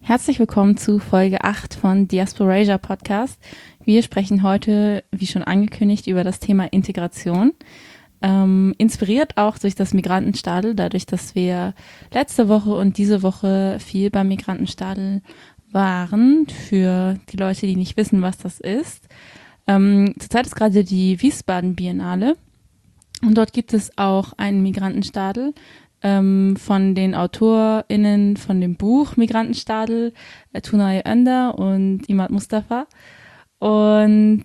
Herzlich willkommen zu Folge 8 von Diasporasia Podcast. Wir sprechen heute, wie schon angekündigt, über das Thema Integration. Inspiriert auch durch das Migrantenstadel, dadurch, dass wir letzte Woche und diese Woche viel beim Migrantenstadel waren. Für die Leute, die nicht wissen, was das ist. Zurzeit ist gerade die Wiesbaden Biennale und dort gibt es auch einen Migrantenstadel von den AutorInnen von dem Buch Migrantenstadel, Tunay Önder und Imad Mustafa. Und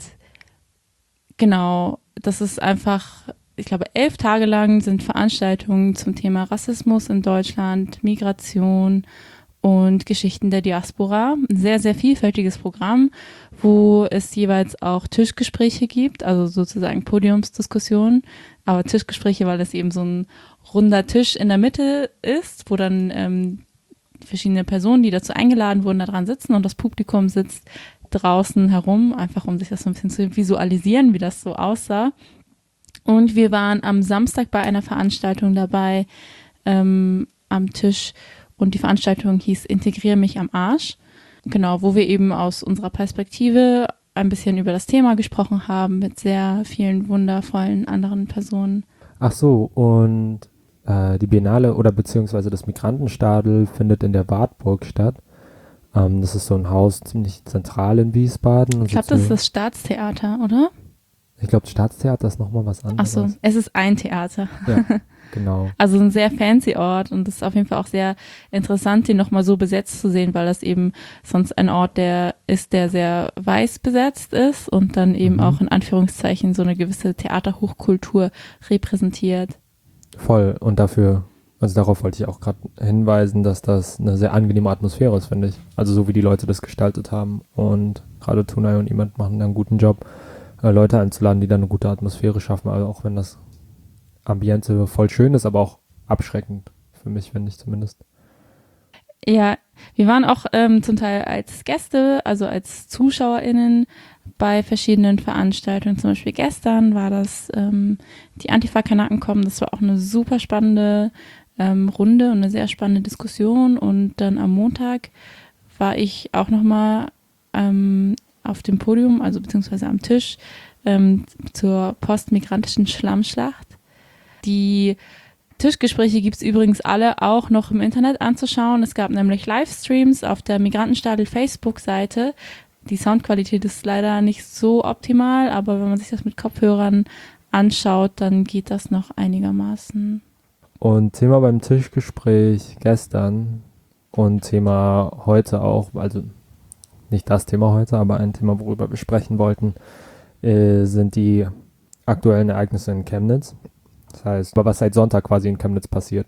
genau, das ist einfach, ich glaube, 11 Tage lang sind Veranstaltungen zum Thema Rassismus in Deutschland, Migration und Geschichten der Diaspora. Ein sehr, sehr vielfältiges Programm, wo es jeweils auch Tischgespräche gibt, also sozusagen Podiumsdiskussionen, aber Tischgespräche, weil es eben so ein runder Tisch in der Mitte ist, wo dann verschiedene Personen, die dazu eingeladen wurden, da dran sitzen und das Publikum sitzt draußen herum, einfach um sich das so ein bisschen zu visualisieren, wie das so aussah. Und wir waren am Samstag bei einer Veranstaltung dabei am Tisch und die Veranstaltung hieß Integriere mich am Arsch. Genau, wo wir eben aus unserer Perspektive ein bisschen über das Thema gesprochen haben mit sehr vielen wundervollen anderen Personen. Ach so, und die Biennale oder beziehungsweise das Migrantenstadel findet in der Wartburg statt. Das ist so ein Haus ziemlich zentral in Wiesbaden. Ich glaube, das ist das Staatstheater, oder? Ich glaube, das Staatstheater ist nochmal was anderes. Ach so, es ist ein Theater. Ja, genau. Also ein sehr fancy Ort und es ist auf jeden Fall auch sehr interessant, den nochmal so besetzt zu sehen, weil das eben sonst ein Ort, der sehr weiß besetzt ist und dann eben auch in Anführungszeichen so eine gewisse Theaterhochkultur repräsentiert. Voll. Und darauf wollte ich auch gerade hinweisen, dass das eine sehr angenehme Atmosphäre ist, finde ich. Also so wie die Leute das gestaltet haben. Und gerade Tunay und jemand machen da einen guten Job, Leute einzuladen, die dann eine gute Atmosphäre schaffen. Also auch wenn das Ambiente voll schön ist, aber auch abschreckend für mich, finde ich zumindest. Ja, wir waren auch zum Teil als Gäste, also als ZuschauerInnen bei verschiedenen Veranstaltungen. Zum Beispiel gestern war das die Antifa-Kanaken kommen. Das war auch eine super spannende Runde und eine sehr spannende Diskussion. Und dann am Montag war ich auch nochmal auf dem Podium, also beziehungsweise am Tisch zur postmigrantischen Schlammschlacht. Die Tischgespräche gibt es übrigens alle auch noch im Internet anzuschauen. Es gab nämlich Livestreams auf der Migrantenstadel Facebook-Seite. Die Soundqualität ist leider nicht so optimal, aber wenn man sich das mit Kopfhörern anschaut, dann geht das noch einigermaßen. Und Thema beim Tischgespräch gestern und Thema heute auch, also nicht das Thema heute, aber ein Thema, worüber wir sprechen wollten, sind die aktuellen Ereignisse in Chemnitz. Das heißt, was seit Sonntag quasi in Chemnitz passiert.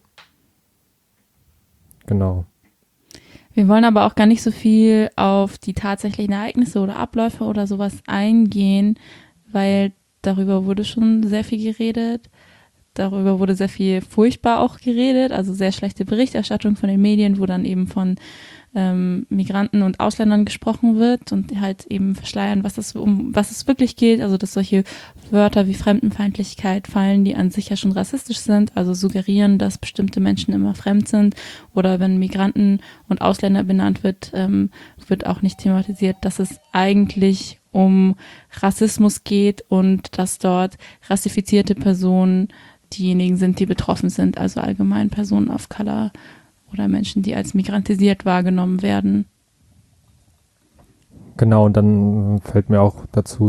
Genau. Wir wollen aber auch gar nicht so viel auf die tatsächlichen Ereignisse oder Abläufe oder sowas eingehen, weil darüber wurde schon sehr viel geredet. Darüber wurde sehr viel furchtbar auch geredet, also sehr schlechte Berichterstattung von den Medien, wo dann eben von Migranten und Ausländern gesprochen wird und halt eben verschleiern, um was es wirklich geht, also dass solche Wörter wie Fremdenfeindlichkeit fallen, die an sich ja schon rassistisch sind, also suggerieren, dass bestimmte Menschen immer fremd sind, oder wenn Migranten und Ausländer benannt wird, wird auch nicht thematisiert, dass es eigentlich um Rassismus geht und dass dort rassifizierte Personen diejenigen sind, die betroffen sind, also allgemein Personen of Color oder Menschen, die als migrantisiert wahrgenommen werden. Genau, und dann fällt mir auch dazu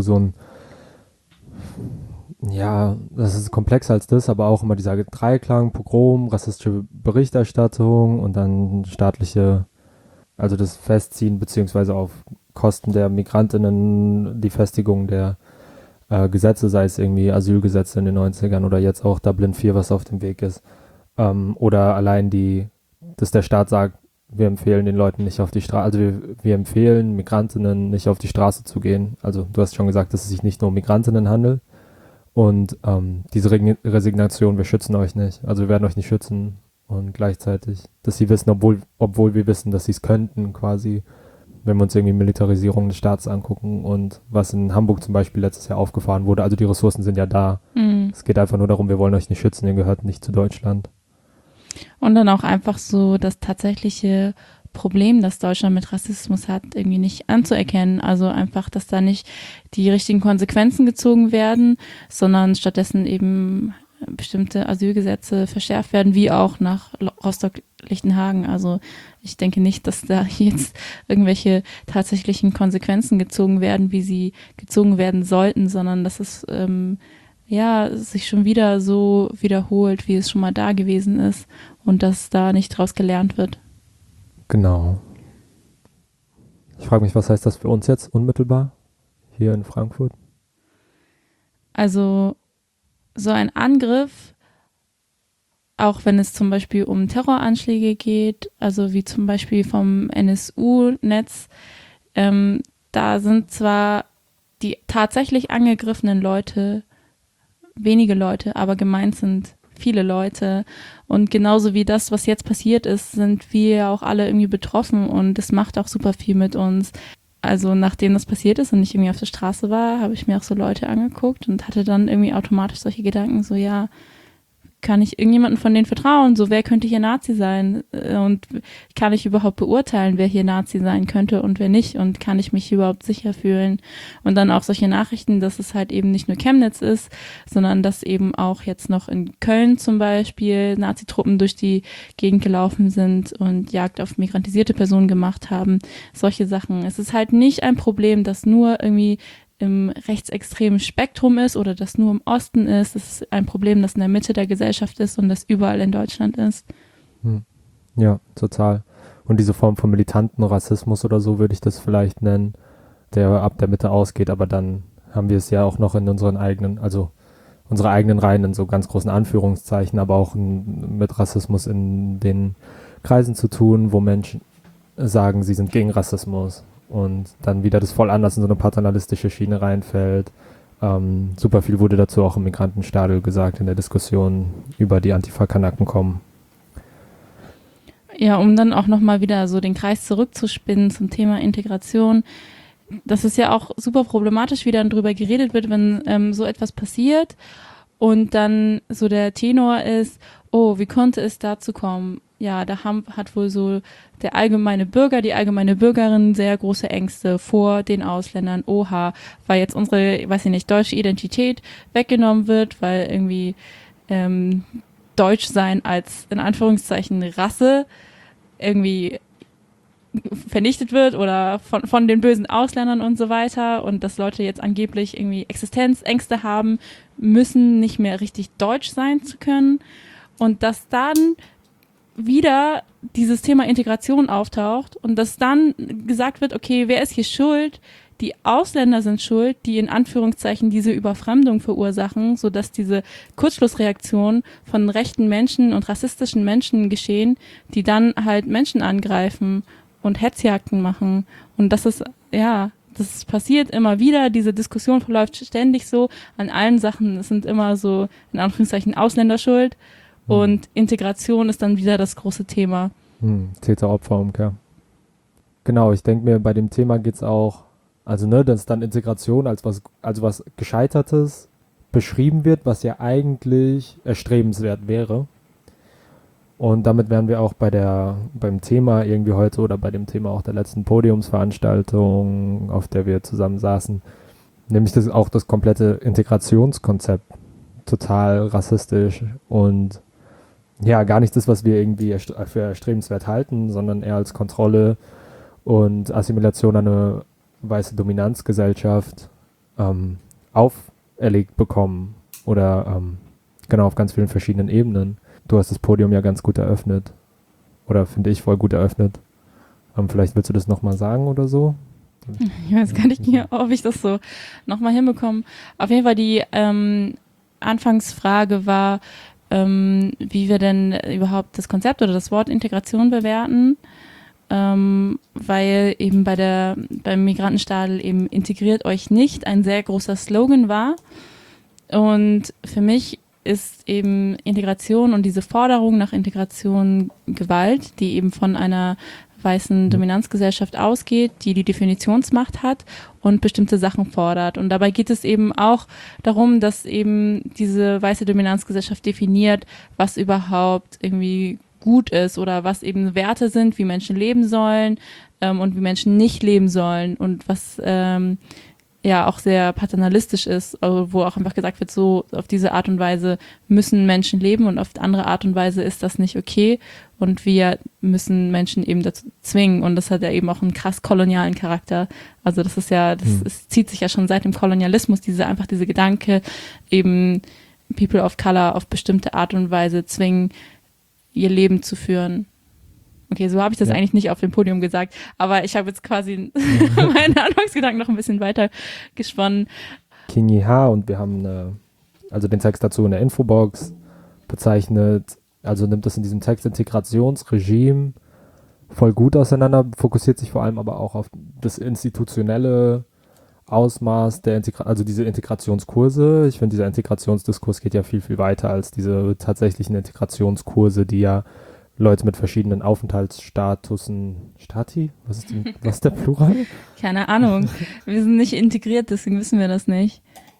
das ist komplexer als das, aber auch immer dieser Dreiklang, Pogrom, rassistische Berichterstattung und dann staatliche, also das Festziehen beziehungsweise auf Kosten der Migrantinnen die Festigung der Gesetze, sei es irgendwie Asylgesetze in den 90ern oder jetzt auch Dublin 4, was auf dem Weg ist. Oder allein dass der Staat sagt, wir empfehlen den Leuten nicht auf die Straße, also wir empfehlen Migrantinnen nicht auf die Straße zu gehen. Also du hast schon gesagt, dass es sich nicht nur um Migrantinnen handelt. Und diese Resignation, wir schützen euch nicht, also wir werden euch nicht schützen. Und gleichzeitig, dass sie wissen, obwohl wir wissen, dass sie es könnten quasi, wenn wir uns irgendwie Militarisierung des Staates angucken und was in Hamburg zum Beispiel letztes Jahr aufgefahren wurde. Also die Ressourcen sind ja da. Es geht einfach nur darum, wir wollen euch nicht schützen, ihr gehört nicht zu Deutschland. Und dann auch einfach so das tatsächliche Problem, das Deutschland mit Rassismus hat, irgendwie nicht anzuerkennen. Also einfach, dass da nicht die richtigen Konsequenzen gezogen werden, sondern stattdessen eben bestimmte Asylgesetze verschärft werden, wie auch nach Rostock-Lichtenhagen. Also ich denke nicht, dass da jetzt irgendwelche tatsächlichen Konsequenzen gezogen werden, wie sie gezogen werden sollten, sondern dass es sich schon wieder so wiederholt, wie es schon mal da gewesen ist und dass da nicht draus gelernt wird. Genau. Ich frage mich, was heißt das für uns jetzt unmittelbar hier in Frankfurt? Also so ein Angriff, auch wenn es zum Beispiel um Terroranschläge geht, also wie zum Beispiel vom NSU-Netz, da sind zwar die tatsächlich angegriffenen Leute wenige Leute, aber gemeint sind viele Leute. Und genauso wie das, was jetzt passiert ist, sind wir auch alle irgendwie betroffen und es macht auch super viel mit uns. Also nachdem das passiert ist und ich irgendwie auf der Straße war, habe ich mir auch so Leute angeguckt und hatte dann irgendwie automatisch solche Gedanken, so ja, kann ich irgendjemandem von denen vertrauen? So, wer könnte hier Nazi sein? Und kann ich überhaupt beurteilen, wer hier Nazi sein könnte und wer nicht? Und kann ich mich überhaupt sicher fühlen? Und dann auch solche Nachrichten, dass es halt eben nicht nur Chemnitz ist, sondern dass eben auch jetzt noch in Köln zum Beispiel Nazi-Truppen durch die Gegend gelaufen sind und Jagd auf migrantisierte Personen gemacht haben. Solche Sachen. Es ist halt nicht ein Problem, das nur irgendwie im rechtsextremen Spektrum ist oder das nur im Osten ist. Es ist ein Problem, das in der Mitte der Gesellschaft ist und das überall in Deutschland ist. Ja, total. Und diese Form von militanten Rassismus oder so würde ich das vielleicht nennen, der ab der Mitte ausgeht, aber dann haben wir es ja auch noch in unseren eigenen, also unsere eigenen Reihen in so ganz großen Anführungszeichen, aber auch mit Rassismus in den Kreisen zu tun, wo Menschen sagen, sie sind gegen Rassismus. Und dann wieder das voll anders in so eine paternalistische Schiene reinfällt. Super viel wurde dazu auch im Migrantenstadel gesagt in der Diskussion über die Antifa-Kanaken kommen. Ja, um dann auch nochmal wieder so den Kreis zurückzuspinnen zum Thema Integration. Das ist ja auch super problematisch, wie dann drüber geredet wird, wenn so etwas passiert und dann so der Tenor ist, oh, wie konnte es dazu kommen? Ja, da hat wohl so der allgemeine Bürger, die allgemeine Bürgerin sehr große Ängste vor den Ausländern. Oha, weil jetzt unsere, weiß ich nicht, deutsche Identität weggenommen wird, weil irgendwie Deutsch sein als in Anführungszeichen Rasse irgendwie vernichtet wird oder von den bösen Ausländern und so weiter und dass Leute jetzt angeblich irgendwie Existenzängste haben müssen, nicht mehr richtig deutsch sein zu können und dass dann wieder dieses Thema Integration auftaucht und dass dann gesagt wird, okay, wer ist hier schuld? Die Ausländer sind schuld, die in Anführungszeichen diese Überfremdung verursachen, sodass diese Kurzschlussreaktionen von rechten Menschen und rassistischen Menschen geschehen, die dann halt Menschen angreifen und Hetzjagden machen. Und das ist, ja, das passiert immer wieder, diese Diskussion verläuft ständig so an allen Sachen. Es sind immer so, in Anführungszeichen, Ausländer schuld. Und Integration ist dann wieder das große Thema. Täter-Opfer-Umkehr. Genau, ich denke mir, bei dem Thema geht es auch, also dass dann Integration als was Gescheitertes beschrieben wird, was ja eigentlich erstrebenswert wäre. Und damit wären wir auch beim Thema irgendwie heute oder bei dem Thema auch der letzten Podiumsveranstaltung, auf der wir zusammen saßen, nämlich das komplette Integrationskonzept total rassistisch und ja, gar nicht das, was wir irgendwie für erstrebenswert halten, sondern eher als Kontrolle und Assimilation an eine weiße Dominanzgesellschaft auferlegt bekommen oder genau auf ganz vielen verschiedenen Ebenen. Du hast das Podium ja ganz gut eröffnet oder finde ich voll gut eröffnet. Vielleicht willst du das nochmal sagen oder so? Ich weiß gar nicht mehr, ob ich das so nochmal hinbekomme. Auf jeden Fall die Anfangsfrage war, wie wir denn überhaupt das Konzept oder das Wort Integration bewerten, weil eben beim Migrantenstadel eben integriert euch nicht ein sehr großer Slogan war. Und für mich ist eben Integration und diese Forderung nach Integration Gewalt, die eben von einer weißen Dominanzgesellschaft ausgeht, die die Definitionsmacht hat und bestimmte Sachen fordert. Und dabei geht es eben auch darum, dass eben diese weiße Dominanzgesellschaft definiert, was überhaupt irgendwie gut ist oder was eben Werte sind, wie Menschen leben sollen und wie Menschen nicht leben sollen und was ja auch sehr paternalistisch ist, also wo auch einfach gesagt wird, so auf diese Art und Weise müssen Menschen leben und auf andere Art und Weise ist das nicht okay und wir müssen Menschen eben dazu zwingen und das hat ja eben auch einen krass kolonialen Charakter. Also das ist ja, es zieht sich ja schon seit dem Kolonialismus, diese Gedanke, eben People of Color auf bestimmte Art und Weise zwingen, ihr Leben zu führen. Okay, so habe ich das eigentlich nicht auf dem Podium gesagt, aber ich habe jetzt quasi meine Anfangsgedanken noch ein bisschen weiter gesponnen. King Ha und wir haben also den Text dazu in der Infobox bezeichnet, also nimmt das in diesem Text Integrationsregime voll gut auseinander, fokussiert sich vor allem aber auch auf das institutionelle Ausmaß der also diese Integrationskurse. Ich finde, dieser Integrationsdiskurs geht ja viel, viel weiter als diese tatsächlichen Integrationskurse, die ja Leute mit verschiedenen Aufenthaltsstatusen, Was ist der Plural? Keine Ahnung. Wir sind nicht integriert, deswegen wissen wir das nicht.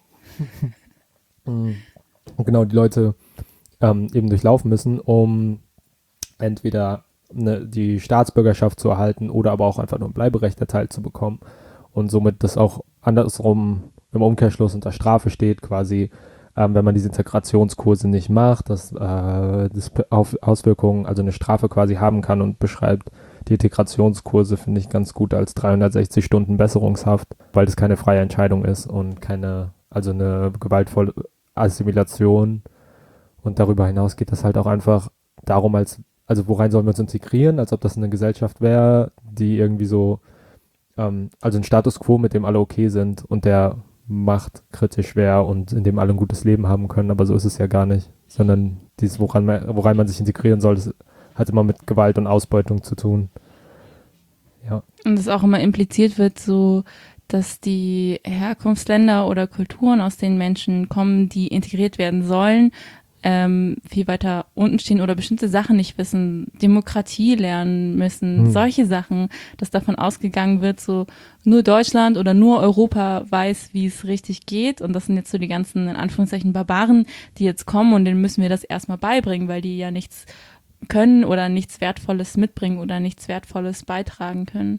Und genau, die Leute eben durchlaufen müssen, um entweder die Staatsbürgerschaft zu erhalten oder aber auch einfach nur ein Bleiberecht erteilt zu bekommen. Und somit das auch andersrum im Umkehrschluss unter Strafe steht, quasi, wenn man diese Integrationskurse nicht macht, dass das Auswirkungen, also eine Strafe quasi haben kann und beschreibt die Integrationskurse, finde ich ganz gut als 360 Stunden Besserungshaft, weil das keine freie Entscheidung ist und also eine gewaltvolle Assimilation. Und darüber hinaus geht das halt auch einfach darum, also worein sollen wir uns integrieren, als ob das eine Gesellschaft wäre, die irgendwie so, also ein Status quo, mit dem alle okay sind und der machtkritisch wäre und in dem alle ein gutes Leben haben können, aber so ist es ja gar nicht, sondern dieses, worein man sich integrieren soll, das hat immer mit Gewalt und Ausbeutung zu tun. Ja. Und es auch immer impliziert wird, so, dass die Herkunftsländer oder Kulturen, aus denen Menschen kommen, die integriert werden sollen, viel weiter unten stehen oder bestimmte Sachen nicht wissen, Demokratie lernen müssen, solche Sachen, dass davon ausgegangen wird, so nur Deutschland oder nur Europa weiß, wie es richtig geht und das sind jetzt so die ganzen, in Anführungszeichen, Barbaren, die jetzt kommen und denen müssen wir das erstmal beibringen, weil die ja nichts können oder nichts Wertvolles mitbringen oder nichts Wertvolles beitragen können.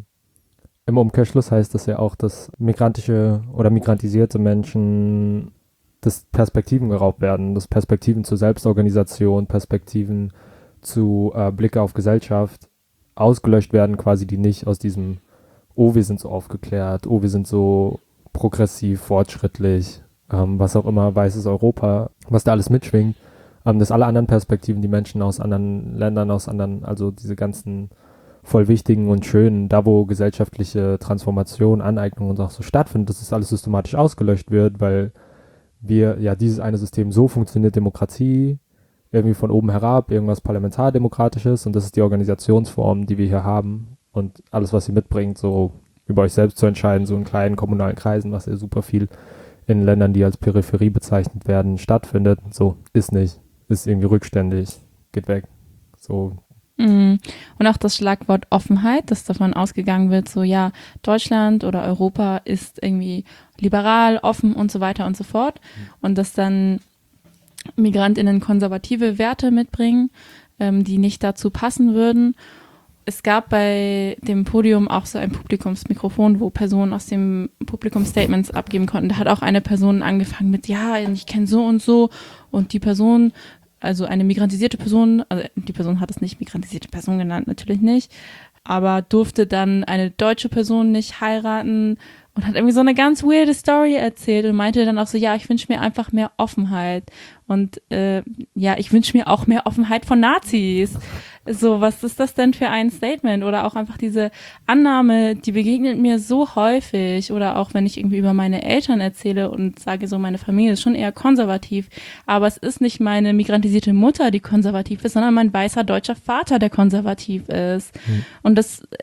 Im Umkehrschluss heißt das ja auch, dass migrantische oder migrantisierte Menschen, dass Perspektiven geraubt werden, dass Perspektiven zur Selbstorganisation, Perspektiven zu Blicke auf Gesellschaft ausgelöscht werden, quasi die nicht aus diesem, oh, wir sind so aufgeklärt, oh, wir sind so progressiv, fortschrittlich, was auch immer, weißes Europa, was da alles mitschwingt, dass alle anderen Perspektiven, die Menschen aus anderen Ländern, also diese ganzen voll wichtigen und schönen, da wo gesellschaftliche Transformation, Aneignung und auch so stattfindet, dass das alles systematisch ausgelöscht wird, weil dieses eine System, so funktioniert Demokratie, irgendwie von oben herab, irgendwas Parlamentardemokratisches und das ist die Organisationsform, die wir hier haben und alles, was sie mitbringt, so über euch selbst zu entscheiden, so in kleinen kommunalen Kreisen, was ja super viel in Ländern, die als Peripherie bezeichnet werden, stattfindet, so ist nicht, ist irgendwie rückständig, geht weg, so. Und auch das Schlagwort Offenheit, dass davon ausgegangen wird, so ja, Deutschland oder Europa ist irgendwie liberal, offen und so weiter und so fort. Und dass dann MigrantInnen konservative Werte mitbringen, die nicht dazu passen würden. Es gab bei dem Podium auch so ein Publikumsmikrofon, wo Personen aus dem Publikum Statements abgeben konnten. Da hat auch eine Person angefangen mit, ja, ich kenne so und die Person, also eine migrantisierte Person, also die Person hat es nicht migrantisierte Person genannt, natürlich nicht, aber durfte dann eine deutsche Person nicht heiraten und hat irgendwie so eine ganz weirde Story erzählt und meinte dann auch so, ja, ich wünsche mir einfach mehr Offenheit und ich wünsche mir auch mehr Offenheit von Nazis. So, was ist das denn für ein Statement? Oder auch einfach diese Annahme, die begegnet mir so häufig. Oder auch, wenn ich irgendwie über meine Eltern erzähle und sage so, meine Familie ist schon eher konservativ. Aber es ist nicht meine migrantisierte Mutter, die konservativ ist, sondern mein weißer deutscher Vater, der konservativ ist. Und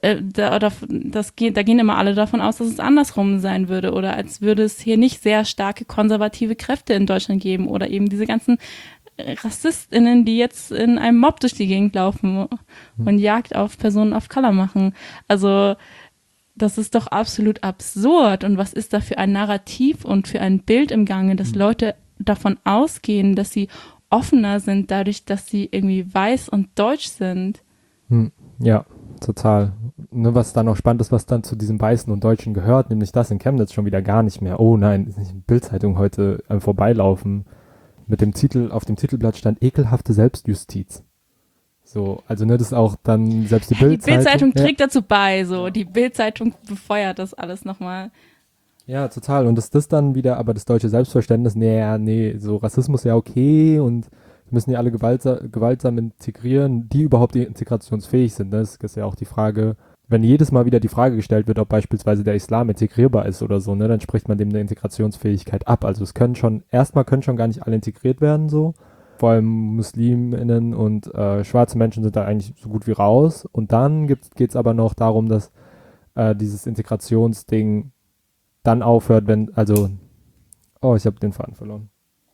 da gehen immer alle davon aus, dass es andersrum sein würde. Oder als würde es hier nicht sehr starke konservative Kräfte in Deutschland geben. Oder eben diese ganzen RassistInnen, die jetzt in einem Mob durch die Gegend laufen und Jagd auf Personen of Color machen. Also das ist doch absolut absurd. Und was ist da für ein Narrativ und für ein Bild im Gange, dass Leute davon ausgehen, dass sie offener sind, dadurch, dass sie irgendwie weiß und deutsch sind. Ja, total. Ne, was dann auch spannend ist, was dann zu diesem Weißen und Deutschen gehört, nämlich das in Chemnitz schon wieder gar nicht mehr. Oh nein, ist nicht in Bild-Zeitung heute am Vorbeilaufen. Mit dem Titel, auf dem Titelblatt stand ekelhafte Selbstjustiz. So, also ne, das ist auch dann selbst die Bild-Zeitung. Die Bild-Zeitung trägt dazu bei, so. Die Bild-Zeitung befeuert das alles nochmal. Ja, total. Und das dann wieder, aber das deutsche Selbstverständnis, nee, so Rassismus ja okay und wir müssen ja alle gewaltsam integrieren, die überhaupt integrationsfähig sind. Das ist ja auch die Frage, wenn jedes Mal wieder die Frage gestellt wird, ob beispielsweise der Islam integrierbar ist oder so, ne, dann spricht man dem eine Integrationsfähigkeit ab. Also erstmal können schon gar nicht alle integriert werden, so. Vor allem MuslimInnen und schwarze Menschen sind da eigentlich so gut wie raus. Und dann geht's aber noch darum, dass dieses Integrationsding dann aufhört, ich habe den Faden verloren.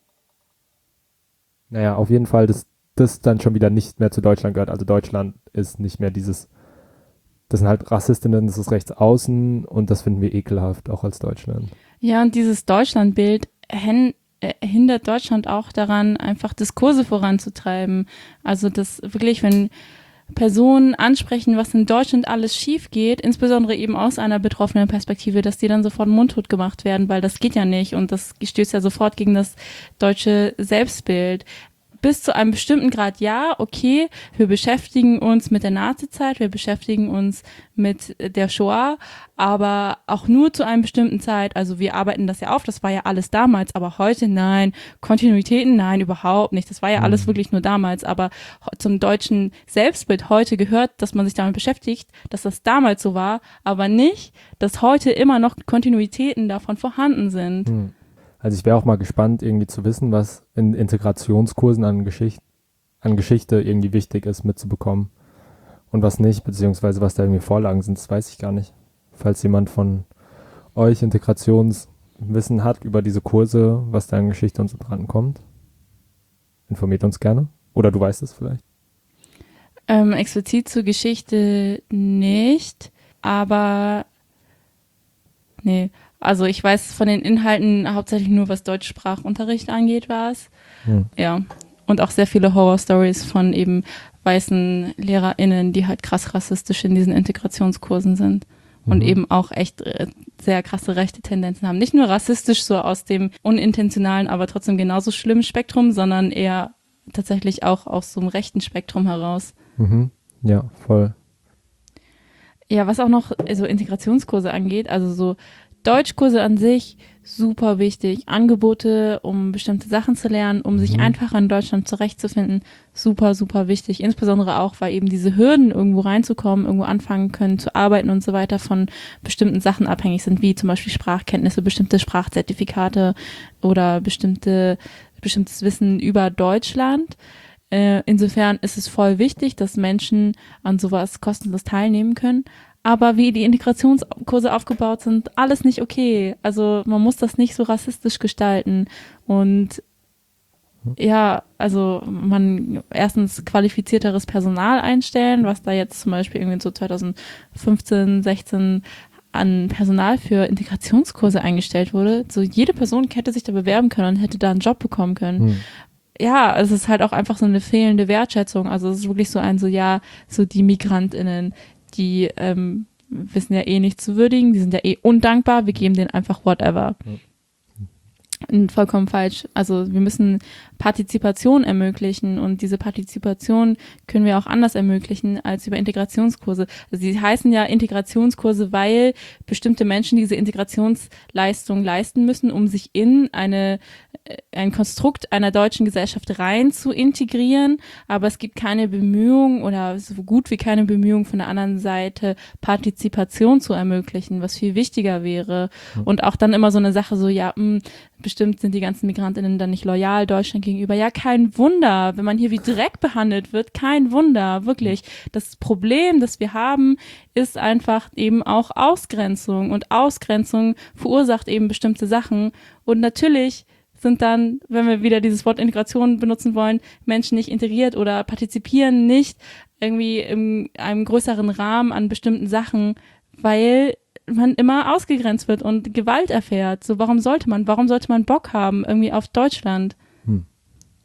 Naja, auf jeden Fall, das dann schon wieder nicht mehr zu Deutschland gehört. Also Deutschland ist nicht mehr das sind halt Rassistinnen, das ist rechts außen und das finden wir ekelhaft, auch als Deutschland. Ja, und dieses Deutschlandbild hindert Deutschland auch daran, einfach Diskurse voranzutreiben. Also das wirklich, wenn Personen ansprechen, was in Deutschland alles schief geht, insbesondere eben aus einer betroffenen Perspektive, dass die dann sofort mundtot gemacht werden, weil das geht ja nicht und das stößt ja sofort gegen das deutsche Selbstbild. Bis zu einem bestimmten Grad, ja, okay, wir beschäftigen uns mit der Nazizeit, wir beschäftigen uns mit der Shoah, aber auch nur zu einem bestimmten Zeit. Also wir arbeiten das ja auf, das war ja alles damals, aber heute nein, Kontinuitäten nein, überhaupt nicht. Das war ja alles wirklich nur damals, aber zum deutschen Selbstbild heute gehört, dass man sich damit beschäftigt, dass das damals so war, aber nicht, dass heute immer noch Kontinuitäten davon vorhanden sind. Also ich wäre auch mal gespannt, irgendwie zu wissen, was in Integrationskursen an Geschichte irgendwie wichtig ist, mitzubekommen und was nicht, beziehungsweise was da irgendwie Vorlagen sind, das weiß ich gar nicht. Falls jemand von euch Integrationswissen hat über diese Kurse, was da in Geschichte und so dran kommt, informiert uns gerne. Oder du weißt es vielleicht. Explizit zur Geschichte nicht, aber nee. Also ich weiß von den Inhalten hauptsächlich nur, was Deutschsprachunterricht angeht, war es. Ja. Und auch sehr viele Horror-Stories von eben weißen LehrerInnen, die halt krass rassistisch in diesen Integrationskursen sind. Und eben auch echt sehr krasse rechte Tendenzen haben. Nicht nur rassistisch so aus dem unintentionalen, aber trotzdem genauso schlimmen Spektrum, sondern eher tatsächlich auch aus so einem rechten Spektrum heraus. Ja, voll. Ja, was auch noch so Integrationskurse angeht, also so Deutschkurse an sich, super wichtig. Angebote, um bestimmte Sachen zu lernen, um sich einfacher in Deutschland zurechtzufinden, super, super wichtig. Insbesondere auch, weil eben diese Hürden, irgendwo reinzukommen, irgendwo anfangen können zu arbeiten und so weiter, von bestimmten Sachen abhängig sind, wie zum Beispiel Sprachkenntnisse, bestimmte Sprachzertifikate oder bestimmtes Wissen über Deutschland. Insofern ist es voll wichtig, dass Menschen an sowas kostenlos teilnehmen können. Aber wie die Integrationskurse aufgebaut sind, alles nicht okay. Also man muss das nicht so rassistisch gestalten. Und ja, also man erstens qualifizierteres Personal einstellen, was da jetzt zum Beispiel irgendwie so 2015, 16 an Personal für Integrationskurse eingestellt wurde. So jede Person hätte sich da bewerben können und hätte da einen Job bekommen können. Ja, es ist halt auch einfach so eine fehlende Wertschätzung. Also es ist wirklich so so die MigrantInnen, die wissen ja eh nicht zu würdigen, die sind ja eh undankbar, wir geben denen einfach whatever. Vollkommen falsch. Also wir müssen Partizipation ermöglichen und diese Partizipation können wir auch anders ermöglichen als über Integrationskurse. Also sie heißen ja Integrationskurse, weil bestimmte Menschen diese Integrationsleistung leisten müssen, um sich in ein Konstrukt einer deutschen Gesellschaft rein zu integrieren, aber es gibt keine Bemühungen oder so gut wie keine Bemühungen von der anderen Seite, Partizipation zu ermöglichen, was viel wichtiger wäre. Und auch dann immer so eine Sache so, bestimmt sind die ganzen MigrantInnen dann nicht loyal Deutschland gegenüber. Ja, kein Wunder, wenn man hier wie Dreck behandelt wird, kein Wunder, wirklich. Das Problem, das wir haben, ist einfach eben auch Ausgrenzung und Ausgrenzung verursacht eben bestimmte Sachen und natürlich sind dann, wenn wir wieder dieses Wort Integration benutzen wollen, Menschen nicht integriert oder partizipieren nicht irgendwie in einem größeren Rahmen an bestimmten Sachen, weil man immer ausgegrenzt wird und Gewalt erfährt. So, warum sollte man Bock haben irgendwie auf Deutschland?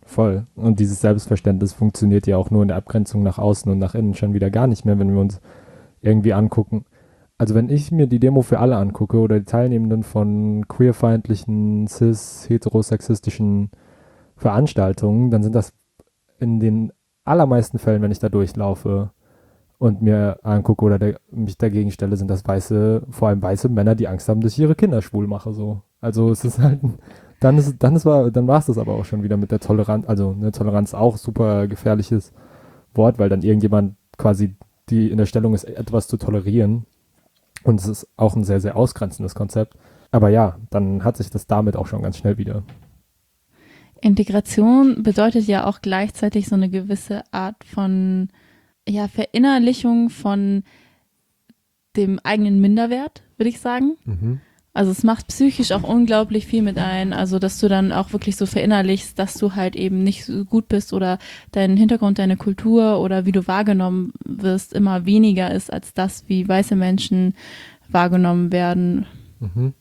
voll. Und dieses Selbstverständnis funktioniert ja auch nur in der Abgrenzung nach außen und nach innen schon wieder gar nicht mehr, wenn wir uns irgendwie angucken. Also wenn ich mir die Demo für alle angucke oder die Teilnehmenden von queerfeindlichen, cis-heterosexistischen Veranstaltungen, dann sind das in den allermeisten Fällen, wenn ich da durchlaufe und mir angucke oder mich dagegen stelle, sind das vor allem weiße Männer, die Angst haben, dass ich ihre Kinder schwul mache. So. Also es ist halt, dann war es das aber auch schon wieder mit der Toleranz. Also eine Toleranz auch super gefährliches Wort, weil dann irgendjemand quasi die in der Stellung ist, etwas zu tolerieren. Und es ist auch ein sehr, sehr ausgrenzendes Konzept. Aber ja, dann hat sich das damit auch schon ganz schnell wieder. Integration bedeutet ja auch gleichzeitig so eine gewisse Art von Verinnerlichung von dem eigenen Minderwert, würde ich sagen. Mhm. Also es macht psychisch auch unglaublich viel mit ein, also dass du dann auch wirklich so verinnerlichst, dass du halt eben nicht so gut bist oder dein Hintergrund, deine Kultur oder wie du wahrgenommen wirst, immer weniger ist als das, wie weiße Menschen wahrgenommen werden. Mhm.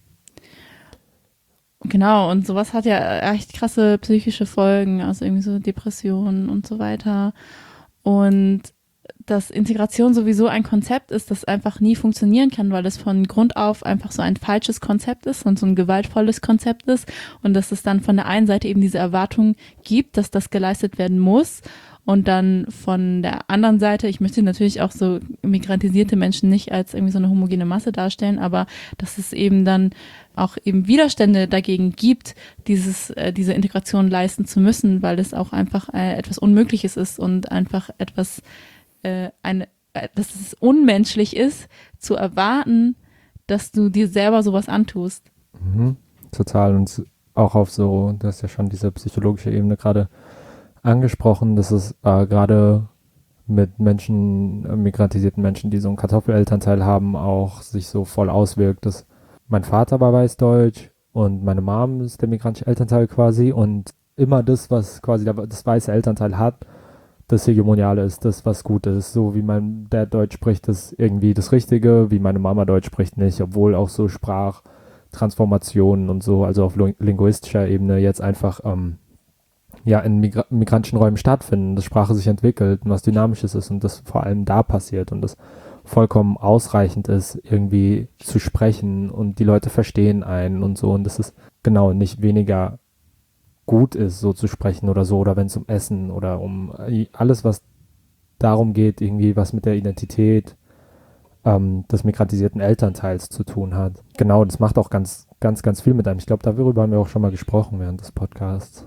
Genau, und sowas hat ja echt krasse psychische Folgen, also irgendwie so Depressionen und so weiter. Und dass Integration sowieso ein Konzept ist, das einfach nie funktionieren kann, weil es von Grund auf einfach so ein falsches Konzept ist und so ein gewaltvolles Konzept ist und dass es dann von der einen Seite eben diese Erwartung gibt, dass das geleistet werden muss und dann von der anderen Seite, ich möchte natürlich auch so migrantisierte Menschen nicht als irgendwie so eine homogene Masse darstellen, aber dass es eben dann auch eben Widerstände dagegen gibt, diese Integration leisten zu müssen, weil es auch einfach etwas Unmögliches ist und einfach etwas dass es unmenschlich ist, zu erwarten, dass du dir selber sowas antust. Mhm. Total. Und auch auf so, du hast ja schon diese psychologische Ebene gerade angesprochen, dass es gerade mit Menschen, migrantisierten Menschen, die so einen Kartoffelelternteil haben, auch sich so voll auswirkt. Dass mein Vater war weißdeutsch und meine Mom ist der migrantische Elternteil quasi und immer das, was quasi das weiße Elternteil hat, das Hegemoniale ist, das, was gut ist. So wie mein Dad Deutsch spricht, ist irgendwie das Richtige, wie meine Mama Deutsch spricht nicht, obwohl auch so Sprachtransformationen und so, also auf linguistischer Ebene jetzt einfach in migrantischen Räumen stattfinden, dass Sprache sich entwickelt und was Dynamisches ist und das vor allem da passiert und das vollkommen ausreichend ist, irgendwie zu sprechen und die Leute verstehen einen und so und das ist genau nicht weniger gut ist, so zu sprechen oder so, oder wenn es um Essen oder um alles, was darum geht, irgendwie was mit der Identität des migrantisierten Elternteils zu tun hat. Genau, das macht auch ganz, ganz, ganz viel mit einem. Ich glaube, darüber haben wir auch schon mal gesprochen während des Podcasts.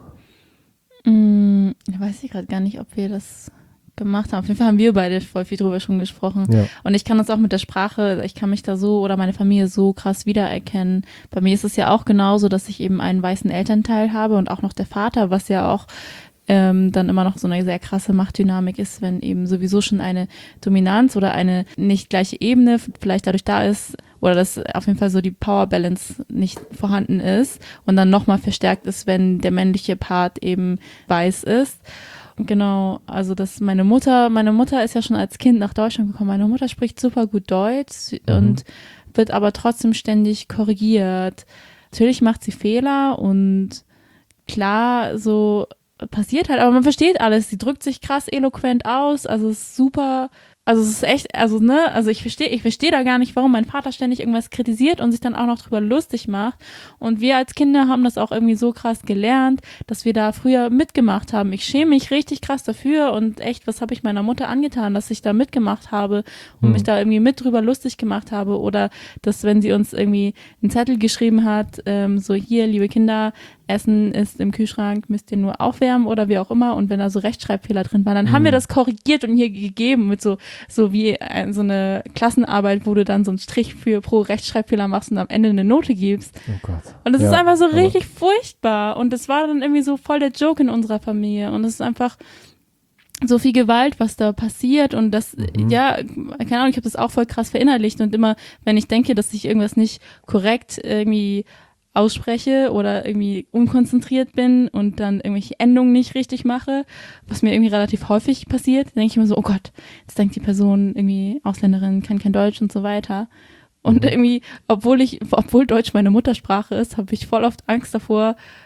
Weiß ich gerade gar nicht, ob wir das gemacht haben. Auf jeden Fall haben wir beide voll viel drüber schon gesprochen. Ja. Und ich kann das auch mit der Sprache, ich kann mich da so oder meine Familie so krass wiedererkennen. Bei mir ist es ja auch genauso, dass ich eben einen weißen Elternteil habe und auch noch der Vater, was ja auch dann immer noch so eine sehr krasse Machtdynamik ist, wenn eben sowieso schon eine Dominanz oder eine nicht gleiche Ebene vielleicht dadurch da ist oder dass auf jeden Fall so die Power Balance nicht vorhanden ist und dann nochmal verstärkt ist, wenn der männliche Part eben weiß ist. Genau, also dass meine Mutter ist ja schon als Kind nach Deutschland gekommen. Meine Mutter spricht super gut Deutsch und wird aber trotzdem ständig korrigiert. Natürlich macht sie Fehler und klar, so passiert halt, aber man versteht alles. Sie drückt sich krass eloquent aus, also es ist super. Also es ist echt, also ich verstehe da gar nicht, warum mein Vater ständig irgendwas kritisiert und sich dann auch noch drüber lustig macht. Und wir als Kinder haben das auch irgendwie so krass gelernt, dass wir da früher mitgemacht haben. Ich schäme mich richtig krass dafür und echt, was habe ich meiner Mutter angetan, dass ich da mitgemacht habe und mich da irgendwie mit drüber lustig gemacht habe oder dass, wenn sie uns irgendwie einen Zettel geschrieben hat, so hier, liebe Kinder, Essen ist im Kühlschrank, müsst ihr nur aufwärmen oder wie auch immer. Und wenn da so Rechtschreibfehler drin waren, dann haben wir das korrigiert und hier gegeben mit so wie so eine Klassenarbeit, wo du dann so einen Strich pro Rechtschreibfehler machst und am Ende eine Note gibst. Oh Gott. Und das ist einfach so richtig furchtbar. Und das war dann irgendwie so voll der Joke in unserer Familie. Und es ist einfach so viel Gewalt, was da passiert und das, keine Ahnung, ich habe das auch voll krass verinnerlicht und immer, wenn ich denke, dass ich irgendwas nicht korrekt irgendwie ausspreche oder irgendwie unkonzentriert bin und dann irgendwelche Endungen nicht richtig mache, was mir irgendwie relativ häufig passiert, denke ich immer so, oh Gott, jetzt denkt die Person irgendwie Ausländerin, kann kein Deutsch und so weiter. Und irgendwie, obwohl Deutsch meine Muttersprache ist, habe ich voll oft Angst davor,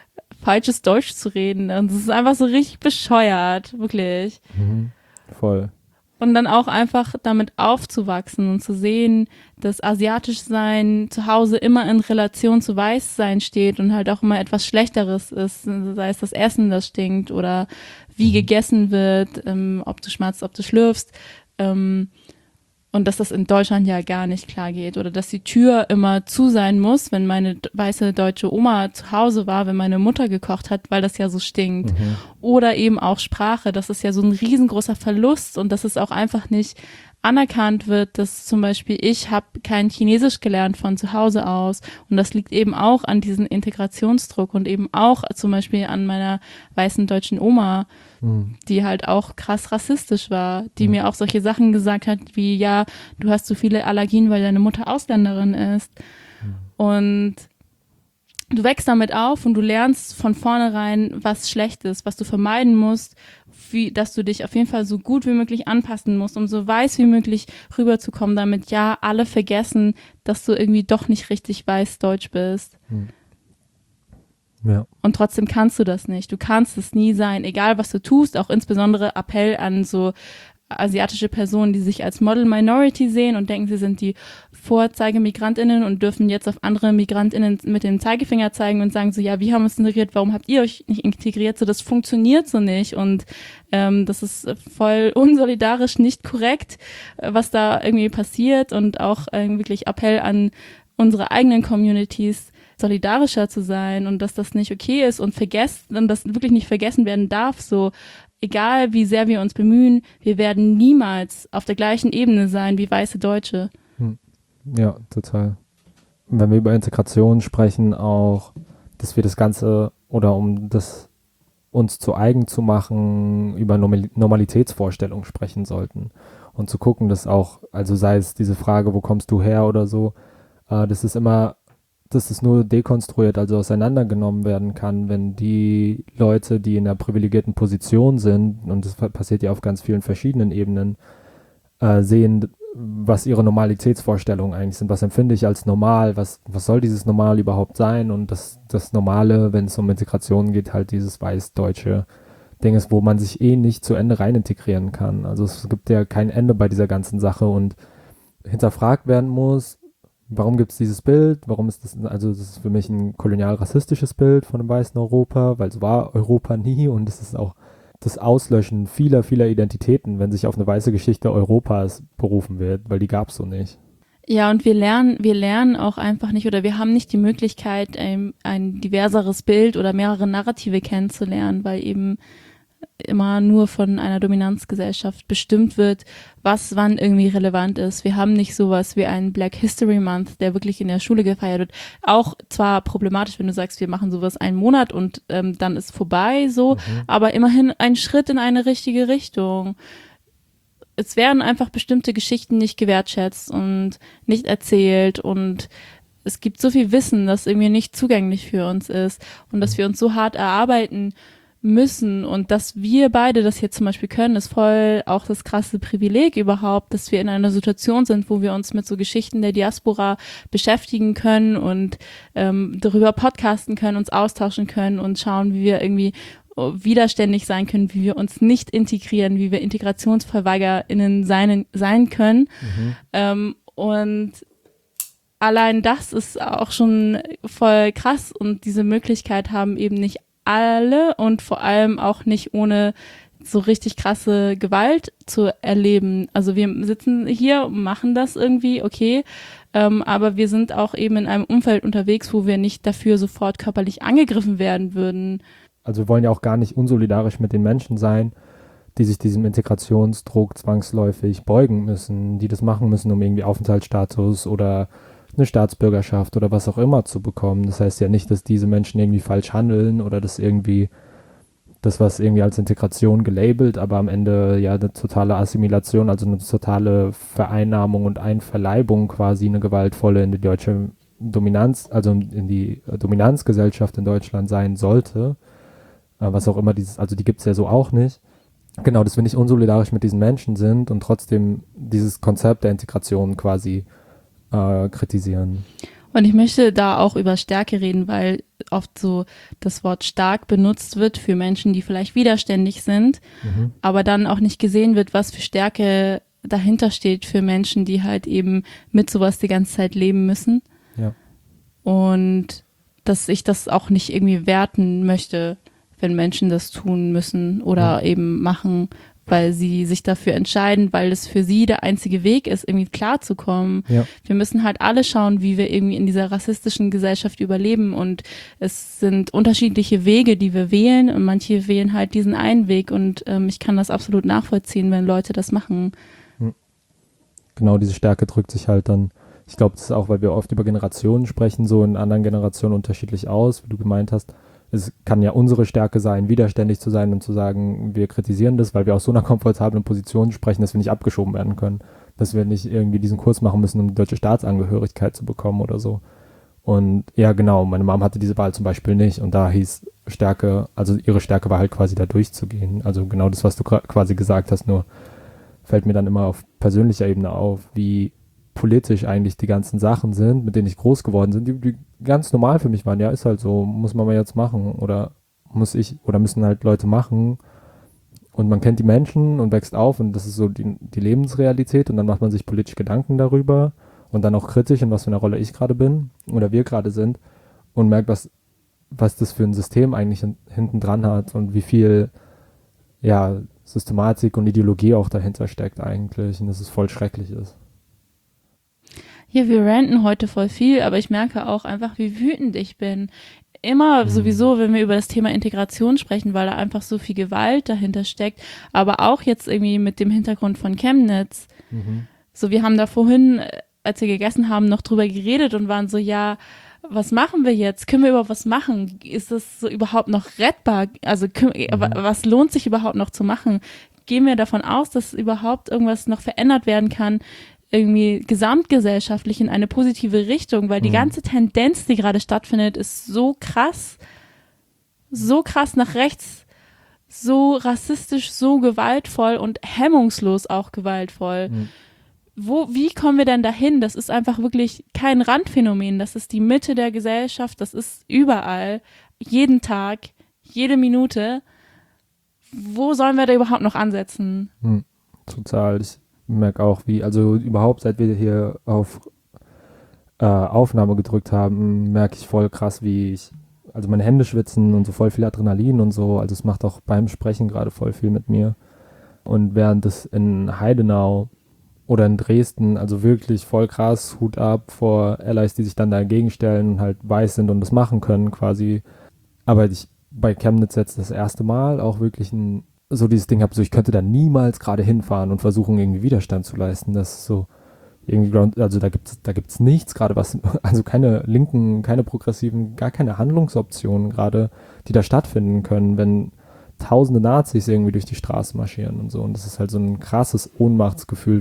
falsches Deutsch zu reden. Und es ist einfach so richtig bescheuert, wirklich. Voll. Und dann auch einfach damit aufzuwachsen und zu sehen, dass asiatisch sein zu Hause immer in Relation zu Weißsein steht und halt auch immer etwas Schlechteres ist, sei es das Essen, das stinkt oder wie gegessen wird, ob du schmatzt, ob du schlürfst. Und dass das in Deutschland ja gar nicht klar geht oder dass die Tür immer zu sein muss, wenn meine weiße deutsche Oma zu Hause war, wenn meine Mutter gekocht hat, weil das ja so stinkt. Oder eben auch Sprache, das ist ja so ein riesengroßer Verlust und dass es auch einfach nicht anerkannt wird, dass zum Beispiel ich habe kein Chinesisch gelernt von zu Hause aus und das liegt eben auch an diesem Integrationsdruck und eben auch zum Beispiel an meiner weißen deutschen Oma, die halt auch krass rassistisch war, die mir auch solche Sachen gesagt hat wie, ja, du hast so viele Allergien, weil deine Mutter Ausländerin ist. Und du wächst damit auf und du lernst von vornherein, was schlecht ist, was du vermeiden musst, dass du dich auf jeden Fall so gut wie möglich anpassen musst, um so weiß wie möglich rüberzukommen, damit ja alle vergessen, dass du irgendwie doch nicht richtig weiß-deutsch bist. Ja. Und trotzdem kannst du das nicht. Du kannst es nie sein, egal was du tust, auch insbesondere Appell an so asiatische Personen, die sich als Model Minority sehen und denken, sie sind die Vorzeigemigrantinnen und dürfen jetzt auf andere Migrantinnen mit dem Zeigefinger zeigen und sagen so, ja, wir haben uns integriert, warum habt ihr euch nicht integriert? So, das funktioniert so nicht und das ist voll unsolidarisch, nicht korrekt, was da irgendwie passiert und auch wirklich Appell an unsere eigenen Communities, solidarischer zu sein und dass das nicht okay ist und das wirklich nicht vergessen werden darf, so egal wie sehr wir uns bemühen, wir werden niemals auf der gleichen Ebene sein wie weiße Deutsche. Ja, total. Wenn wir über Integration sprechen, auch, dass wir das Ganze oder um das uns zu eigen zu machen, über Normalitätsvorstellungen sprechen sollten und zu gucken, dass auch, also sei es diese Frage, wo kommst du her oder so, das ist immer, dass es nur dekonstruiert, also auseinandergenommen werden kann, wenn die Leute, die in einer privilegierten Position sind, und das passiert ja auf ganz vielen verschiedenen Ebenen, sehen, was ihre Normalitätsvorstellungen eigentlich sind. Was empfinde ich als normal? Was soll dieses Normal überhaupt sein? Und das Normale, wenn es um Integration geht, halt dieses weiß-deutsche Ding ist, wo man sich nicht zu Ende rein integrieren kann. Also es gibt ja kein Ende bei dieser ganzen Sache und hinterfragt werden muss, warum gibt es dieses Bild? Warum ist das, also das ist für mich ein kolonial-rassistisches Bild von dem weißen Europa, weil es war Europa nie und es ist auch das Auslöschen vieler Identitäten, wenn sich auf eine weiße Geschichte Europas berufen wird, weil die gab es so nicht. Ja, und wir lernen auch einfach nicht oder wir haben nicht die Möglichkeit, ein diverseres Bild oder mehrere Narrative kennenzulernen, weil eben immer nur von einer Dominanzgesellschaft bestimmt wird, was wann irgendwie relevant ist. Wir haben nicht sowas wie einen Black History Month, der wirklich in der Schule gefeiert wird. Auch zwar problematisch, wenn du sagst, wir machen sowas einen Monat und dann ist vorbei so, aber immerhin ein Schritt in eine richtige Richtung. Es werden einfach bestimmte Geschichten nicht gewertschätzt und nicht erzählt und es gibt so viel Wissen, das irgendwie nicht zugänglich für uns ist und dass wir uns so hart erarbeiten müssen und dass wir beide das hier zum Beispiel können, ist voll auch das krasse Privileg überhaupt, dass wir in einer Situation sind, wo wir uns mit so Geschichten der Diaspora beschäftigen können und darüber podcasten können, uns austauschen können und schauen, wie wir irgendwie widerständig sein können, wie wir uns nicht integrieren, wie wir IntegrationsverweigerInnen sein können. Und allein das ist auch schon voll krass und diese Möglichkeit haben eben nicht alle und vor allem auch nicht ohne so richtig krasse Gewalt zu erleben. Also wir sitzen hier und machen das irgendwie, okay, aber wir sind auch eben in einem Umfeld unterwegs, wo wir nicht dafür sofort körperlich angegriffen werden würden. Also wir wollen ja auch gar nicht unsolidarisch mit den Menschen sein, die sich diesem Integrationsdruck zwangsläufig beugen müssen, die das machen müssen, um irgendwie Aufenthaltsstatus oder eine Staatsbürgerschaft oder was auch immer zu bekommen. Das heißt ja nicht, dass diese Menschen irgendwie falsch handeln oder das irgendwie, das was irgendwie als Integration gelabelt, aber am Ende ja eine totale Assimilation, also eine totale Vereinnahmung und Einverleibung quasi, eine gewaltvolle in die deutsche Dominanz, also in die Dominanzgesellschaft in Deutschland sein sollte. Was auch immer also die gibt es ja so auch nicht. Genau, dass wir nicht unsolidarisch mit diesen Menschen sind und trotzdem dieses Konzept der Integration quasi kritisieren. Und ich möchte da auch über Stärke reden, weil oft so das Wort stark benutzt wird für Menschen, die vielleicht widerständig sind, aber dann auch nicht gesehen wird, was für Stärke dahinter steht für Menschen, die halt eben mit sowas die ganze Zeit leben müssen. Ja. Und dass ich das auch nicht irgendwie werten möchte, wenn Menschen das tun müssen oder eben machen, weil sie sich dafür entscheiden, weil es für sie der einzige Weg ist, irgendwie klarzukommen. Ja. Wir müssen halt alle schauen, wie wir irgendwie in dieser rassistischen Gesellschaft überleben, und es sind unterschiedliche Wege, die wir wählen, und manche wählen halt diesen einen Weg, und ich kann das absolut nachvollziehen, wenn Leute das machen. Genau, diese Stärke drückt sich halt dann, ich glaube, das ist auch, weil wir oft über Generationen sprechen, so in anderen Generationen unterschiedlich aus, wie du gemeint hast. Es kann ja unsere Stärke sein, widerständig zu sein und zu sagen, wir kritisieren das, weil wir aus so einer komfortablen Position sprechen, dass wir nicht abgeschoben werden können. Dass wir nicht irgendwie diesen Kurs machen müssen, um die deutsche Staatsangehörigkeit zu bekommen oder so. Und ja, genau, meine Mom hatte diese Wahl zum Beispiel nicht. Und da hieß Stärke, also ihre Stärke war halt quasi da durchzugehen. Also genau das, was du quasi gesagt hast, nur fällt mir dann immer auf persönlicher Ebene auf, wie politisch eigentlich die ganzen Sachen sind, mit denen ich groß geworden bin, die ganz normal für mich waren. Ja, ist halt so, muss man mal jetzt machen oder müssen halt Leute machen, und man kennt die Menschen und wächst auf, und das ist so die Lebensrealität, und dann macht man sich politisch Gedanken darüber und dann auch kritisch, in was für einer Rolle ich gerade bin oder wir gerade sind, und merkt, was das für ein System eigentlich hinten dran hat und wie viel ja, Systematik und Ideologie auch dahinter steckt eigentlich, und dass es voll schrecklich ist. Ja, wir ranten heute voll viel, aber ich merke auch einfach, wie wütend ich bin. Immer sowieso, wenn wir über das Thema Integration sprechen, weil da einfach so viel Gewalt dahinter steckt, aber auch jetzt irgendwie mit dem Hintergrund von Chemnitz. So, wir haben da vorhin, als wir gegessen haben, noch drüber geredet und waren so, ja, was machen wir jetzt? Können wir überhaupt was machen? Ist das so überhaupt noch rettbar? Also was lohnt sich überhaupt noch zu machen? Gehen wir davon aus, dass überhaupt irgendwas noch verändert werden kann, irgendwie gesamtgesellschaftlich in eine positive Richtung, weil die ganze Tendenz, die gerade stattfindet, ist so krass nach rechts, so rassistisch, so gewaltvoll und hemmungslos auch gewaltvoll. Wie kommen wir denn dahin? Das ist einfach wirklich kein Randphänomen. Das ist die Mitte der Gesellschaft. Das ist überall, jeden Tag, jede Minute. Wo sollen wir da überhaupt noch ansetzen? Total. Ich merke auch, also überhaupt, seit wir hier auf Aufnahme gedrückt haben, merke ich voll krass, also meine Hände schwitzen und so voll viel Adrenalin und so. Also es macht auch beim Sprechen gerade voll viel mit mir. Und während es in Heidenau oder in Dresden, also wirklich voll krass, Hut ab vor Allies, die sich dann dagegen stellen und halt weiß sind und das machen können quasi. Aber ich bei Chemnitz jetzt das erste Mal auch wirklich so dieses Ding habe, so ich könnte da niemals gerade hinfahren und versuchen, irgendwie Widerstand zu leisten. Das ist so irgendwie, also da gibt's nichts gerade, also keine linken, keine progressiven, gar keine Handlungsoptionen gerade, die da stattfinden können, wenn tausende Nazis irgendwie durch die Straße marschieren und so. Und das ist halt so ein krasses Ohnmachtsgefühl,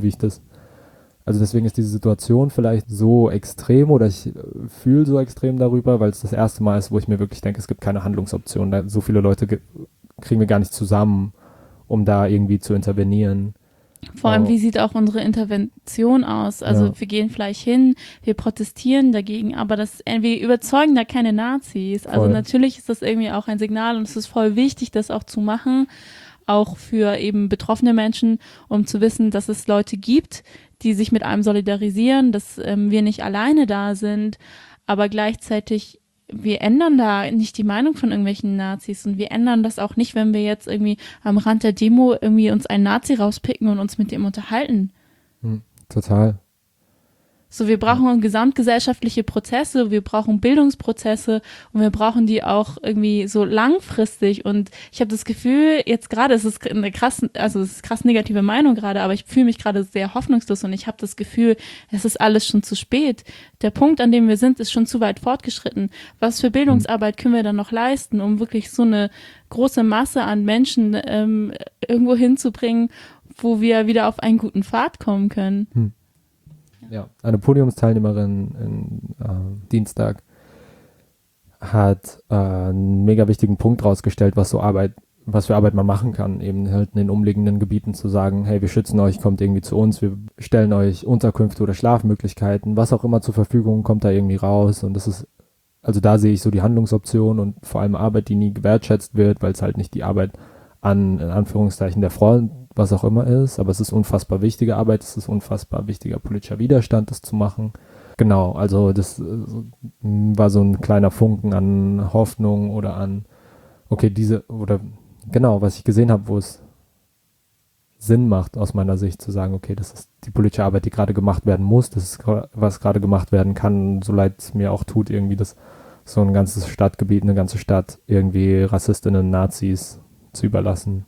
also deswegen ist diese Situation vielleicht so extrem, oder ich fühle so extrem darüber, weil es das erste Mal ist, wo ich mir wirklich denke, es gibt keine Handlungsoption. So viele Leute kriegen wir gar nicht zusammen, um da irgendwie zu intervenieren. Vor allem, wie sieht auch unsere Intervention aus? Also wir gehen vielleicht hin, wir protestieren dagegen, aber wir überzeugen da keine Nazis. Also natürlich ist das irgendwie auch ein Signal, und es ist voll wichtig, das auch zu machen, auch für eben betroffene Menschen, um zu wissen, dass es Leute gibt, die sich mit einem solidarisieren, dass wir nicht alleine da sind, aber gleichzeitig wir ändern da nicht die Meinung von irgendwelchen Nazis, und wir ändern das auch nicht, wenn wir jetzt irgendwie am Rand der Demo irgendwie uns einen Nazi rauspicken und uns mit dem unterhalten. Total. So, wir brauchen gesamtgesellschaftliche Prozesse, wir brauchen Bildungsprozesse, und wir brauchen die auch irgendwie so langfristig. Und ich habe das Gefühl, jetzt gerade, es ist krass negative Meinung gerade, aber ich fühle mich gerade sehr hoffnungslos, und ich habe das Gefühl, es ist alles schon zu spät. Der Punkt, an dem wir sind, ist schon zu weit fortgeschritten. Was für Bildungsarbeit können wir dann noch leisten, um wirklich so eine große Masse an Menschen irgendwo hinzubringen, wo wir wieder auf einen guten Pfad kommen können? Ja, eine Podiumsteilnehmerin Dienstag hat einen mega wichtigen Punkt rausgestellt, was so Arbeit was für Arbeit man machen kann, eben halt in den umliegenden Gebieten zu sagen, hey, wir schützen euch, kommt irgendwie zu uns, wir stellen euch Unterkünfte oder Schlafmöglichkeiten, was auch immer zur Verfügung, kommt da irgendwie raus und das ist, also da sehe ich so die Handlungsoption und vor allem Arbeit, die nie gewertschätzt wird, weil es halt nicht die Arbeit an, in Anführungszeichen, der Front, was auch immer ist, aber es ist unfassbar wichtige Arbeit, es ist unfassbar wichtiger politischer Widerstand, das zu machen. Genau, also das war so ein kleiner Funken an Hoffnung oder an, okay, genau, was ich gesehen habe, wo es Sinn macht aus meiner Sicht zu sagen, okay, das ist die politische Arbeit, die gerade gemacht werden muss, das ist was gerade gemacht werden kann, so leid es mir auch tut, irgendwie das so ein ganzes Stadtgebiet, eine ganze Stadt irgendwie Rassistinnen, Nazis zu überlassen.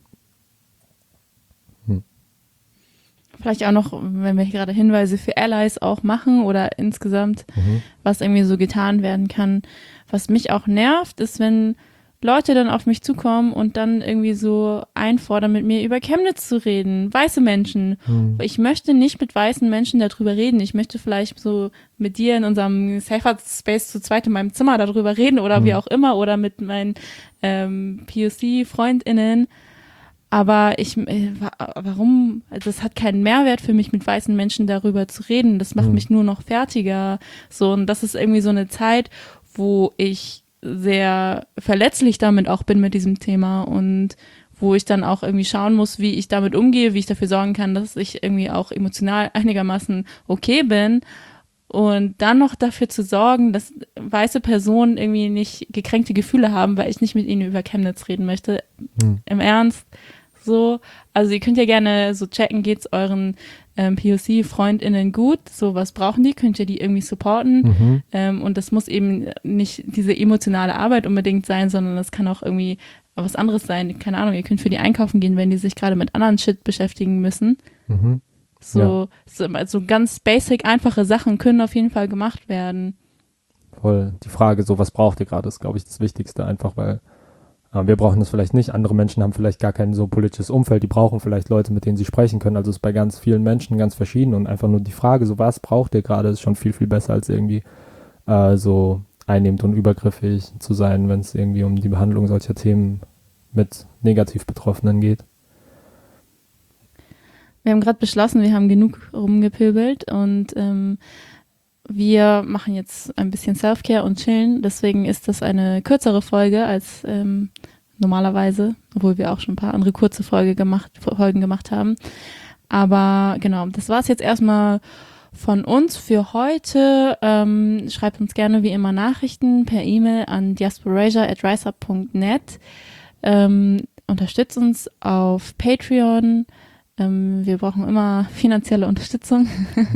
Vielleicht auch noch, wenn wir hier gerade Hinweise für Allies auch machen oder insgesamt, was irgendwie so getan werden kann. Was mich auch nervt, ist, wenn Leute dann auf mich zukommen und dann irgendwie so einfordern, mit mir über Chemnitz zu reden. Weiße Menschen. Ich möchte nicht mit weißen Menschen darüber reden. Ich möchte vielleicht so mit dir in unserem Safer Space zu zweit in meinem Zimmer darüber reden oder wie auch immer oder mit meinen POC-FreundInnen. Aber warum? Das hat keinen Mehrwert für mich, mit weißen Menschen darüber zu reden. Das macht mich nur noch fertiger. So, und das ist irgendwie so eine Zeit, wo ich sehr verletzlich damit auch bin mit diesem Thema und wo ich dann auch irgendwie schauen muss, wie ich damit umgehe, wie ich dafür sorgen kann, dass ich irgendwie auch emotional einigermaßen okay bin. Und dann noch dafür zu sorgen, dass weiße Personen irgendwie nicht gekränkte Gefühle haben, weil ich nicht mit ihnen über Chemnitz reden möchte. Im Ernst. So, also ihr könnt ja gerne so checken, geht's euren POC-FreundInnen gut? So, was brauchen die? Könnt ihr die irgendwie supporten? Und das muss eben nicht diese emotionale Arbeit unbedingt sein, sondern das kann auch irgendwie was anderes sein. Keine Ahnung, ihr könnt für die einkaufen gehen, wenn die sich gerade mit anderen Shit beschäftigen müssen. So ganz basic, einfache Sachen können auf jeden Fall gemacht werden. Voll. Die Frage, so was braucht ihr gerade, ist, glaube ich, das Wichtigste, einfach weil wir brauchen das vielleicht nicht. Andere Menschen haben vielleicht gar kein so politisches Umfeld. Die brauchen vielleicht Leute, mit denen sie sprechen können. Also ist bei ganz vielen Menschen ganz verschieden und einfach nur die Frage, so was braucht ihr gerade, ist schon viel, viel besser als irgendwie so einnehmend und übergriffig zu sein, wenn es irgendwie um die Behandlung solcher Themen mit negativ Betroffenen geht. Wir haben gerade beschlossen, wir haben genug rumgepöbelt und wir machen jetzt ein bisschen Self-Care und chillen. Deswegen ist das eine kürzere Folge als normalerweise, obwohl wir auch schon ein paar andere kurze Folgen gemacht haben. Aber genau, das war es jetzt erstmal von uns für heute. Schreibt uns gerne wie immer Nachrichten per E-Mail an diasporasia@riseup.net. Unterstützt uns auf Patreon. Wir brauchen immer finanzielle Unterstützung.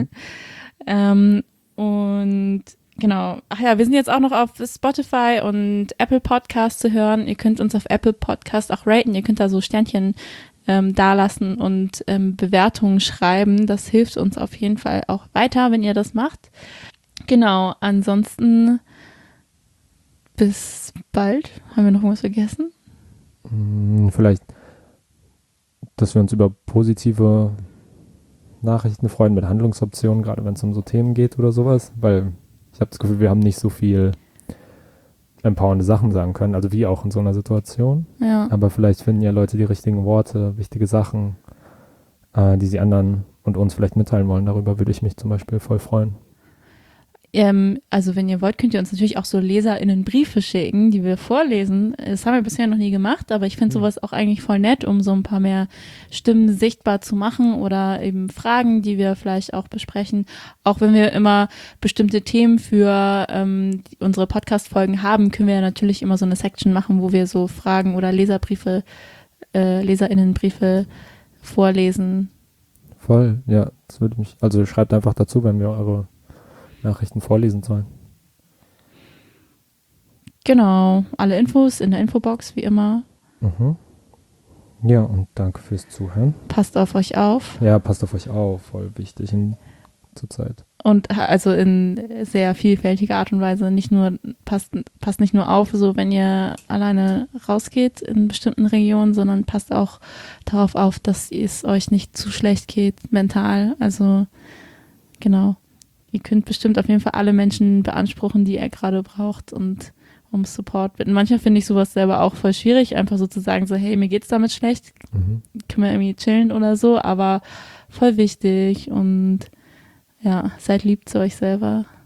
Und genau, ach ja, wir sind jetzt auch noch auf Spotify und Apple Podcast zu hören. Ihr könnt uns auf Apple Podcast auch raten. Ihr könnt da so Sternchen dalassen und Bewertungen schreiben. Das hilft uns auf jeden Fall auch weiter, wenn ihr das macht. Genau, ansonsten bis bald. Haben wir noch irgendwas vergessen? Vielleicht, dass wir uns über positive Nachrichten freuen mit Handlungsoptionen, gerade wenn es um so Themen geht oder sowas, weil ich habe das Gefühl, wir haben nicht so viel empowernde Sachen sagen können, also wie auch in so einer Situation. Ja. Aber vielleicht finden ja Leute die richtigen Worte, wichtige Sachen, die sie anderen und uns vielleicht mitteilen wollen. Darüber würde ich mich zum Beispiel voll freuen. Also wenn ihr wollt, könnt ihr uns natürlich auch so LeserInnen Briefe schicken, die wir vorlesen. Das haben wir bisher noch nie gemacht, aber ich finde sowas auch eigentlich voll nett, um so ein paar mehr Stimmen sichtbar zu machen oder eben Fragen, die wir vielleicht auch besprechen. Auch wenn wir immer bestimmte Themen für unsere Podcast-Folgen haben, können wir ja natürlich immer so eine Section machen, wo wir so Fragen oder LeserInnen-Briefe vorlesen. Voll, ja, das würde mich, also schreibt einfach dazu, wenn wir eure Nachrichten vorlesen sollen. Genau, alle Infos in der Infobox, wie immer. Ja, und danke fürs Zuhören. Passt auf euch auf. Ja, passt auf euch auf, voll wichtig zur Zeit. Und also in sehr vielfältiger Art und Weise, nicht nur, passt nicht nur auf, so wenn ihr alleine rausgeht in bestimmten Regionen, sondern passt auch darauf auf, dass es euch nicht zu schlecht geht, mental. Also, genau. Ihr könnt bestimmt auf jeden Fall alle Menschen beanspruchen, die ihr gerade braucht und um Support bitten. Manchmal finde ich sowas selber auch voll schwierig, einfach so zu sagen, so hey, mir geht's damit schlecht, können wir irgendwie chillen oder so, aber voll wichtig und ja, seid lieb zu euch selber.